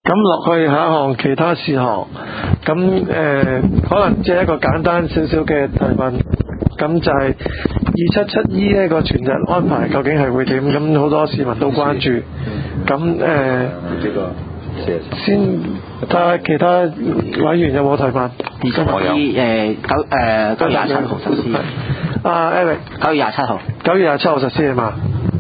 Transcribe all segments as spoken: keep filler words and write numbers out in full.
咁落去下一項其他事項，咁誒、呃、可能即係一個簡單少少嘅提問，咁就係二七七 E 呢個全日安排究竟係會點？咁好多市民都關注，咁誒、呃、先睇下其他委員有冇提問。 二七七 E 誒九誒九月廿七號實施。 阿 Eric 九月廿七號。 九月廿七號實施係嘛？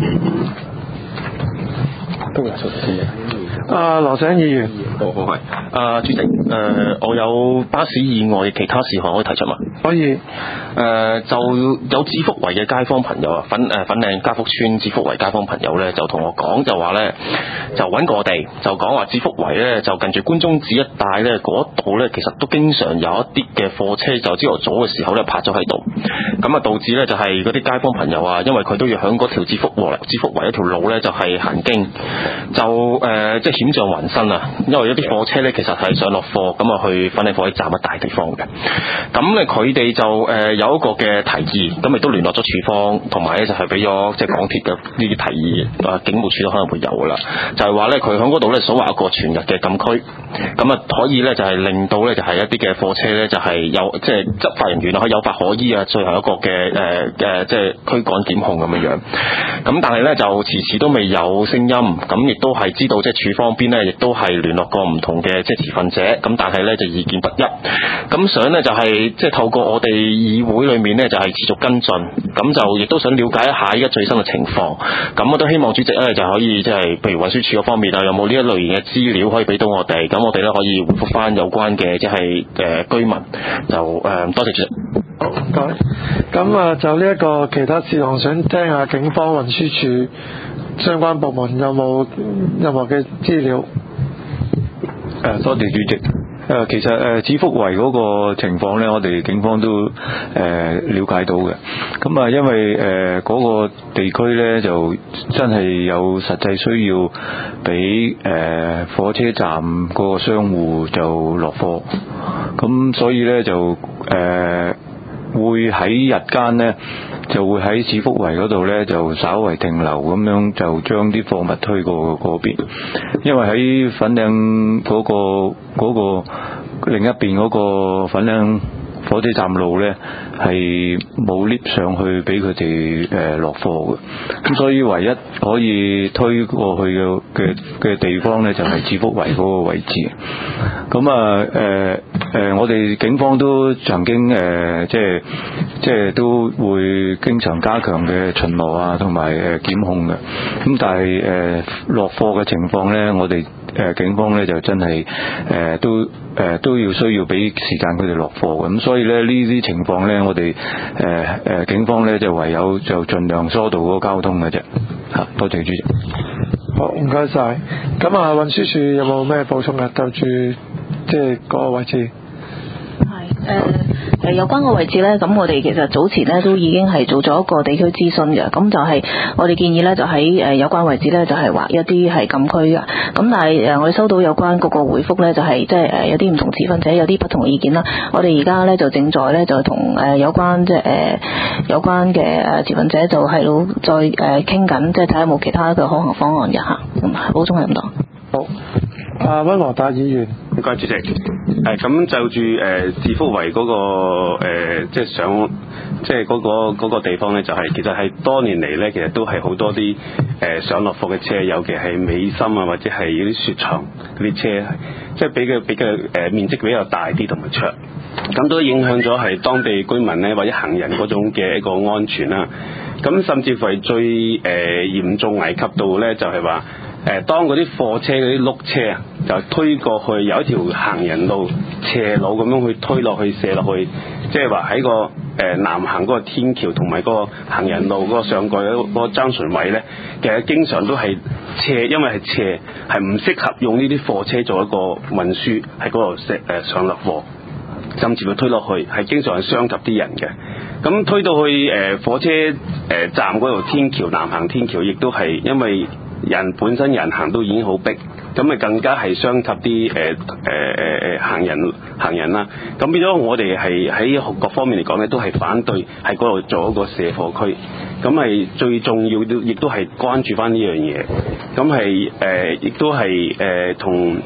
九月廿七號實施嘅。 啊，羅醒議員。 好好係。啊，主席，誒、呃，我有巴士以外嘅其他事項可以提出嘛？ 可以。 誒、呃，就有子福圍嘅街坊朋友啊，粉誒粉嶺嘉福村子福圍街坊朋友咧，就同我講就話咧，就揾過我哋，就講話子福圍咧，就近住官中寺一帶咧，嗰度咧，其實都經常有一啲嘅貨車就朝頭早嘅時候咧泊咗喺度，咁啊導致咧就係嗰啲街坊朋友啊，因為佢都要響嗰條子福圍子福圍一條路咧就係、是、行經，就誒、呃、即係險象環生啊，因為一啲貨車咧其實係上落貨咁啊去粉嶺火車站一大地方嘅，咁咧佢哋就誒、呃、有一個嘅提議，咁亦都聯絡咗處方，同埋咧就係俾咗即係港鐵嘅呢啲提議，啊警務處都可能會有噶啦，就係話咧佢響嗰度咧所謂一個全日嘅禁區，咁啊可以咧就係令到咧就係一啲嘅貨車咧就係有即係執法人員啊可以有法可依啊，最後一個嘅誒誒即係驅趕檢控咁樣樣，咁但係咧就遲遲都未有聲音，咁亦都係知道即係處方邊咧亦都係聯絡過唔同嘅即係持份者，咁但係咧就意見不一，咁想咧就係即係透過我哋議會裏面咧就係持續跟進，咁就亦都想了解一下依家最新嘅情況，咁我都希望主席咧就可以即係譬如運輸署嗰方面啊，有冇呢一類型嘅資料可以俾到我哋，咁我哋咧可以回覆翻有關嘅即係誒居民，就誒、呃、多謝主席。 好，唔該。咁啊就呢一個其他事項，想聽下警方運輸署相關部門有冇任何嘅資料。 誒，多謝主席。誒，其實誒子福圍嗰個情況咧，我哋警方都誒、呃、了解到嘅。咁啊，因為誒嗰、呃那個地區咧就真係有實際需要俾誒、呃、火車站嗰個商戶就落貨，咁所以咧就誒、呃、會喺日間咧就會喺子福圍嗰度咧就稍為停留，咁樣就將啲貨物推過嗰邊，因為喺粉嶺嗰、那個嗰、那個另一邊嗰個粉嶺火車站路咧係冇 lift 上去俾佢哋誒落貨嘅，咁所以唯一可以推過去嘅嘅嘅地方咧就係子福圍嗰個位置。咁啊誒誒我哋警方都曾經誒、呃、即係即係都會經常加強嘅巡邏啊，同埋誒檢控嘅。咁但係誒落貨嘅情況咧，我哋誒警方咧就真係誒、呃、都誒、呃、都要需要俾時間佢哋落貨嘅，咁所以咧呢啲情況咧，我哋誒誒警方咧就唯有就盡量疏導嗰個交通嘅啫。嚇，多謝主席。 好，唔該晒。咁啊，運輸署有冇咩補充啊？就住即係嗰個位置。 係誒誒有關個位置咧，咁我哋其實早前咧都已經係做咗一個地區諮詢嘅，咁就係我哋建議咧就喺誒有關位置咧就係劃一啲係禁區嘅，咁但係誒我哋收到有關嗰個回覆咧就係即係誒有啲唔同持份者有啲不同嘅意見啦，我哋而家咧就正在咧就同誒有關即係誒有關嘅誒持份者就係到再誒傾緊，即係睇下有冇其他嘅可行方案嘅嚇，咁補充係咁多。 好，阿溫和達議員。 唔該，主席。誒咁就住誒子福圍嗰、那個、呃、即係上即係嗰、那個那個地方咧，就係、是、其實係多年嚟咧，其實都係好多啲誒、呃、上落貨嘅車，尤其係美心啊，或者係嗰啲雪藏嗰啲車，即係比較比較誒、呃、面積比較大啲同埋長，咁都影響咗係當地居民咧或者行人嗰種嘅一個安全啦。咁甚至乎係最誒、呃、嚴重危及到咧，就係話誒當嗰啲貨車嗰啲轆車啊，就推過去有一條行人路斜路咁樣去推落去射落去，即係話喺個誒、呃、南行嗰個天橋同埋嗰個行人路嗰個上蓋嗰個爭船位咧，其實經常都係斜，因為係斜係唔適合用呢啲貨車做一個運輸喺嗰度石誒上落貨，甚至乎推落去係經常係傷及啲人嘅。咁推到去誒、呃、火車誒、呃、站嗰度天橋南行天橋，亦都係因為人本身人行都已經好逼，咁咪更加係傷及啲誒誒誒誒行人行人啦。咁變咗我哋係喺各方面嚟講咧，都係反對喺嗰度做一個卸貨區。咁係最重要，亦都係關注翻呢樣嘢。咁係誒，亦都係誒同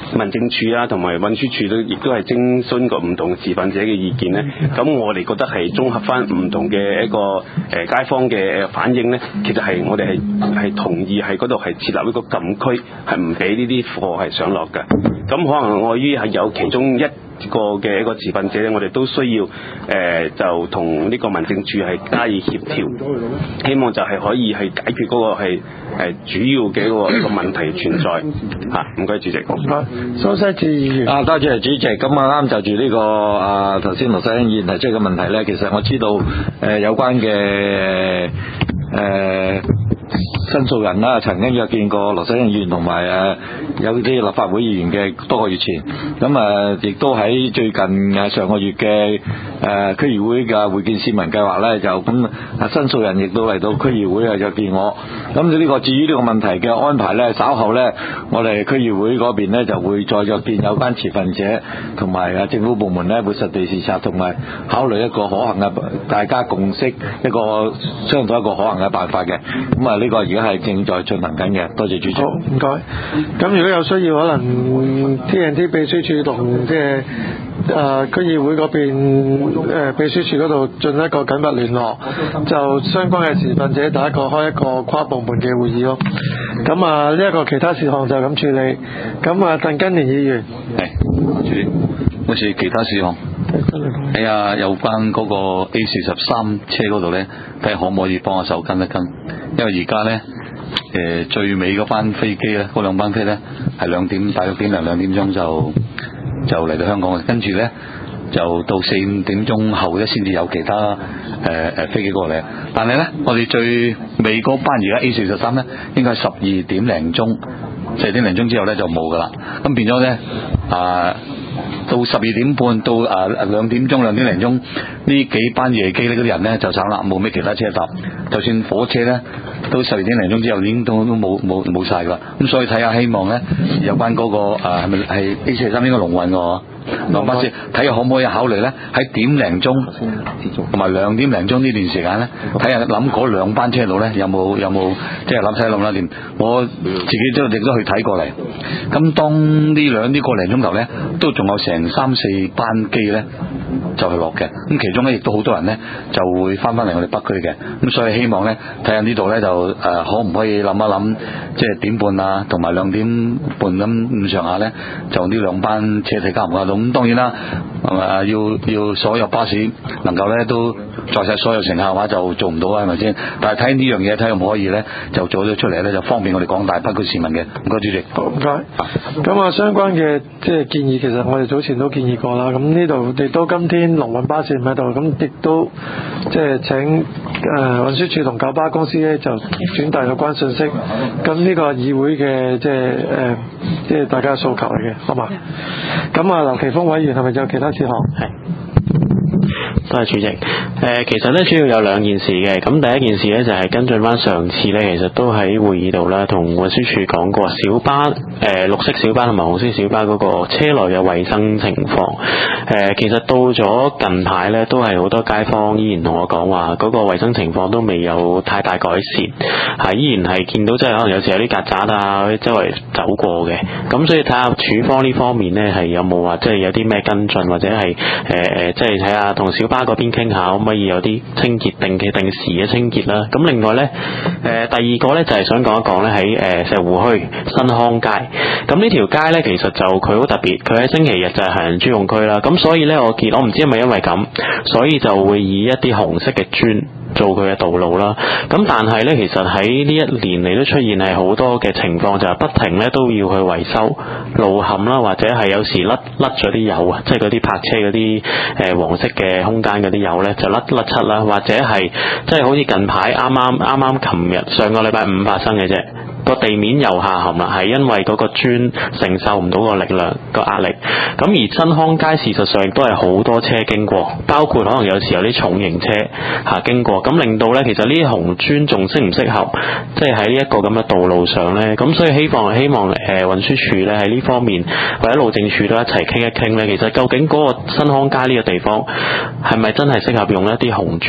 民政處啊同埋運輸處都亦都係徵詢過唔同持份者嘅意見咧。咁我哋覺得係綜合翻唔同嘅一個誒、呃、街坊嘅反應咧，其實係我哋係係同意喺嗰度係設立一個禁區，係唔俾呢啲貨係上落嘅。咁可能礙於係有其中一個嘅一個持份者咧，我哋都需要誒、呃、就同呢個民政處係加以協調，希望就係可以係解決嗰個係係主要嘅一個一個問題存在嚇。唔該，主席。 唔該，蘇西志議員。 啊，多謝主席。咁啊啱就住呢、這個啊頭先羅世恩議員提出嘅問題咧，其實我知道誒、呃、有關嘅誒。呃申訴人啦，曾經約見過羅世恩議員同埋誒有啲立法會議員嘅多個月前，咁啊亦都喺最近誒上個月嘅誒區議會嘅會見市民計劃咧，就咁啊申訴人亦都嚟到區議會啊約見我。咁呢個至於呢個問題嘅安排咧，稍後咧我哋區議會嗰邊咧就會再約見有關持份者同埋啊政府部門咧，會實地視察同埋考慮一個可行嘅大家共識一個相對一個可行嘅辦法嘅。咁啊呢個而家係正在進行緊嘅，多謝主席。 好，唔該。咁如果有需要，可能 T N T 秘書處同即係誒區議會嗰邊誒秘書處嗰度進一個緊密聯絡，就相關嘅持份者第一個開一個跨部門嘅會議咯。咁啊呢一個其他事項就咁處理。咁啊鄧根年議員。 係，主席，好似其他事項。睇下有關嗰個 A 四十三車嗰度呢，睇下可唔可以幫下手跟一跟，因為而家呢，誒最尾嗰班飛機呢，嗰兩班飛呢，係兩點大約點零兩點鐘就就嚟到香港嘅，跟住呢，就到四五點鐘後呢，先至有其他誒誒、呃、飛機過嚟。但係呢，我哋最尾嗰班而家 A 四十三呢，應該係十二點零鐘，四點零鐘之後呢，就冇噶啦。咁變咗呢。啊。到十二點半到啊兩點鐘兩點零鐘呢幾班夜機呢嗰啲人呢就慘啦，冇咩其他車搭，就算火車呢到十二點零鐘之後已經都都冇冇冇曬㗎。咁所以睇下希望呢有關嗰、嗰個啊係咪係 A 四十三應該龍運㗎？落巴士睇下可唔可以考慮呢？喺點零鐘同埋兩點零鐘呢段時間呢，睇下諗嗰兩班車路呢有冇有冇即係諗晒諗啦掂。我自己都亦都去睇過嚟。咁當呢兩呢個零鐘頭呢，都仲有成三四班機呢就係落嘅。咁其中呢，亦都好多人呢就會翻返嚟我哋北區嘅。咁所以希望呢，睇下呢度呢，就誒、呃、可唔可以諗一諗，即係點半啊同埋兩點半咁咁上下呢，就呢兩班車睇加唔加到。咁當然啦，係咪啊？要要所有巴士能夠咧都載晒所有乘客嘅話，就做唔到啊，係咪先？但係睇呢樣嘢，睇可唔可以咧，就做咗出嚟咧，就方便我哋廣大北區市民嘅。唔該，主席。 好，唔該。咁啊，相關嘅即係建議，其實我哋早前都建議過啦。咁呢度亦都今天龍運巴士唔喺度，咁亦都即係請誒運輸署同九巴公司咧就轉達有關信息。咁呢個議會嘅即係誒即係大家嘅訴求嚟嘅，好嘛？咁啊，劉奇峰委員係咪仲有其他事項？ 係。多謝主席。誒、呃，其實咧主要有兩件事嘅。咁第一件事咧就係、是、跟進翻上次咧，其實都喺會議度啦，同運輸署講過小巴誒、呃、綠色小巴同埋紅色小巴嗰個車內嘅衛生情況。誒、呃，其實到咗近排咧，都係好多街坊依然同我講話，嗰、那個衛生情況都未有太大改善，係依然係見到即係可能有時有啲曱甴啊，周圍走過嘅。咁所以睇下署方呢方面咧係有冇話即係有啲咩跟進，或者係誒誒即係睇下同小巴嗰邊傾下，可唔可以有啲清潔定期定時嘅清潔啦？咁另外呢，誒、呃、第二個呢就係、是、想講一講呢喺誒石湖墟新康街。咁呢條街呢，其實就佢好特別，佢喺星期日就係行人專用區啦。咁所以呢，我見我唔知係咪因為咁，所以就會以一啲紅色嘅磚做佢嘅道路啦。咁但係呢，其實喺呢一年嚟都出現係好多嘅情況，就係、是、不停呢都要去維修路陷啦，或者係有時甩甩咗啲油啊，即係嗰啲泊車嗰啲誒黃色嘅空間嗰啲油呢，就甩甩漆啦，或者係即係好似近排啱啱啱啱琴日上個禮拜五發生嘅啫。個地面又下陷啦，係因為嗰個磚承受唔到個力量個壓力。咁而新康街事實上亦都係好多車經過，包括可能有時有啲重型車嚇經過，咁令到呢，其實呢啲紅磚仲適唔適合，即係喺呢一個咁嘅道路上呢？咁所以希望希望誒、呃、運輸署呢喺呢方面或者路政署都一齊傾一傾呢。其實究竟嗰個新康街呢個地方係咪真係適合用一啲紅磚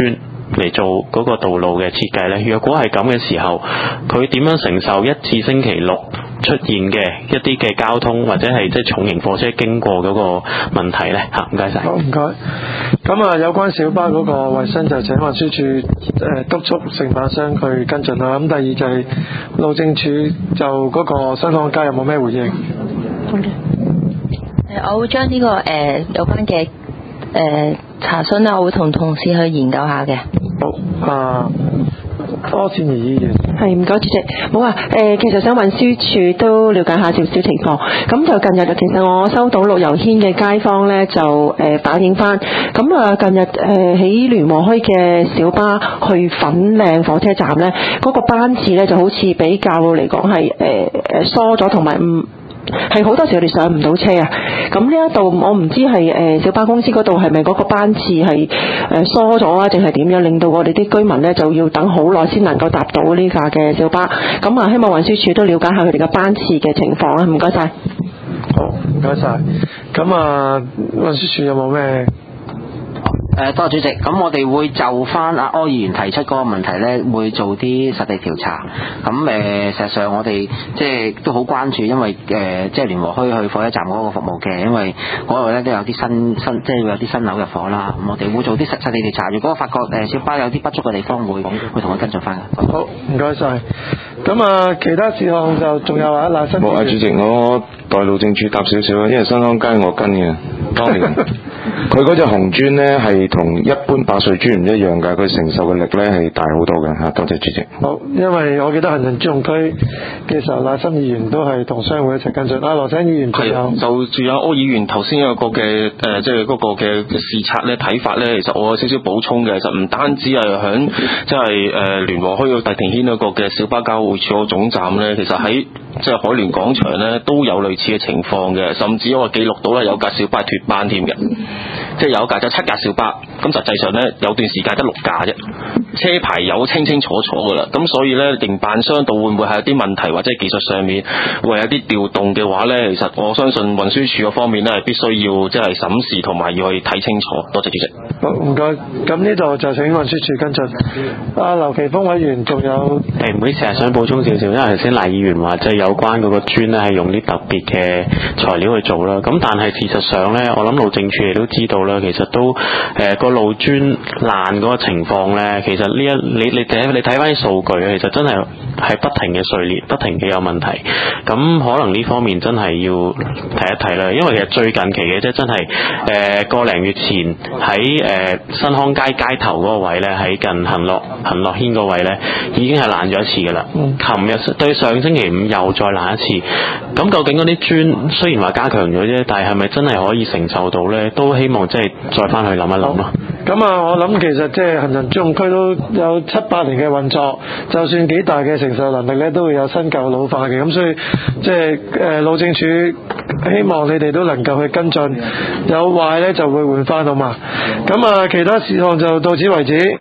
嚟做嗰個道路嘅設計呢？若果係咁嘅時候，佢點樣承受一至星期六出現嘅一啲嘅交通或者係即係重型貨車經過嗰個問題呢？嚇，唔該晒。 好，唔該。咁啊，有關小巴嗰個衞生就請運輸署誒督促承辦商去跟進啦。咁第二就係路政署就嗰個新康街有冇咩回應？ 好嘅。誒，我會將呢、這個誒、呃、有關嘅誒、呃、查詢咧，我會同同事去研究下嘅。 好啊。柯倩怡議員， 係唔該主席，冇啊，誒，其實想運輸署都了解下少少情況。咁就近日其實我收到綠油軒嘅街坊咧，就誒反映翻，咁啊近日誒喺聯和墟嘅小巴去粉嶺火車站咧，嗰個班次咧就好似比較嚟講係誒誒疏咗，同埋唔係好多時我哋上唔到車啊！咁呢一度我唔知係誒小巴公司嗰度係咪嗰個班次係誒疏咗啊，定係點樣令到我哋啲居民咧就要等好耐先能夠搭到呢架嘅小巴？咁啊，希望運輸署都了解下佢哋嘅班次嘅情況啊！唔該晒。 好，唔該晒。咁啊，運輸署有冇咩？ 誒，多謝主席。咁我哋會就翻阿柯議員提出嗰個問題咧，會做啲實地調查。咁誒、呃，實際上我哋即係都好關注，因為誒、呃、即係聯和墟去火車站嗰個服務嘅，因為嗰度咧都有啲新新，即係會有啲新樓入伙啦。咁我哋會做啲實實地調查。如果發覺誒小巴有啲不足嘅地方，會會同佢跟進翻嘅。 好，唔該晒。咁啊，其他事項就仲有啊，嗱，新冇啊，主席，我代路政署答少少啦，因為新康街我跟嘅，當年佢嗰隻紅磚咧係同一般百歲磚唔一樣㗎，佢承受嘅力咧係大好多嘅嚇。多謝主席。 好，因為我記得行人專用區嘅時候，賴森議員都係同商會一齊跟進。啊，羅醒議員仲有係就住阿柯議員頭先有個嘅誒、呃，即係嗰個嘅視察咧睇法咧，其實我有少少補充嘅，其實唔單止係響即係誒聯和墟個地田軒嗰個嘅小巴交匯處個總站咧，其實喺即係海聯廣場咧都有類似嘅情況嘅，甚至我記錄到咧有架小巴脫班添嘅，即係有一架就七架小巴，咁實際上咧有段時間得六架啫，車牌有清清楚楚噶啦，咁所以咧營辦商度會唔會係有啲問題或者技術上面會有啲調動嘅話咧，其實我相信運輸署嗰方面咧係必須要即係審視同埋要去睇清楚。多謝主席。 好，唔該。咁呢度就請運輸署跟進。阿劉奇峰委員仲有誒，唔好意思，係想補充少少，因為頭先賴議員話即係有關嗰個磚咧係用啲特別嘅材料去做啦。咁但係事實上咧，我諗路政署亦都知道啦，其實都誒個、呃、路磚爛嗰個情況咧，其實呢一你你睇你睇翻啲數據，其實真係係不停嘅碎裂，不停嘅有問題。咁可能呢方面真係要提一提啦，因為其實最近期嘅即係真係誒個零月前喺誒、呃、新康街街頭嗰個位咧，喺近恒樂恒樂軒嗰位咧，已經係爛咗一次噶啦。琴日對上星期五又再爛一次。咁究竟嗰啲磚雖然話加強咗啫，但係係咪真係可以承受到咧？都希望即係再翻去諗一諗咯。 咁啊，我諗其實即係行人專用區都有七八年嘅運作，就算幾大嘅承受能力咧，都會有新舊老化嘅。咁所以即係誒路政署希望你哋都能夠去跟進，有壞咧就會換翻好嘛。咁啊，其他事項就到此為止。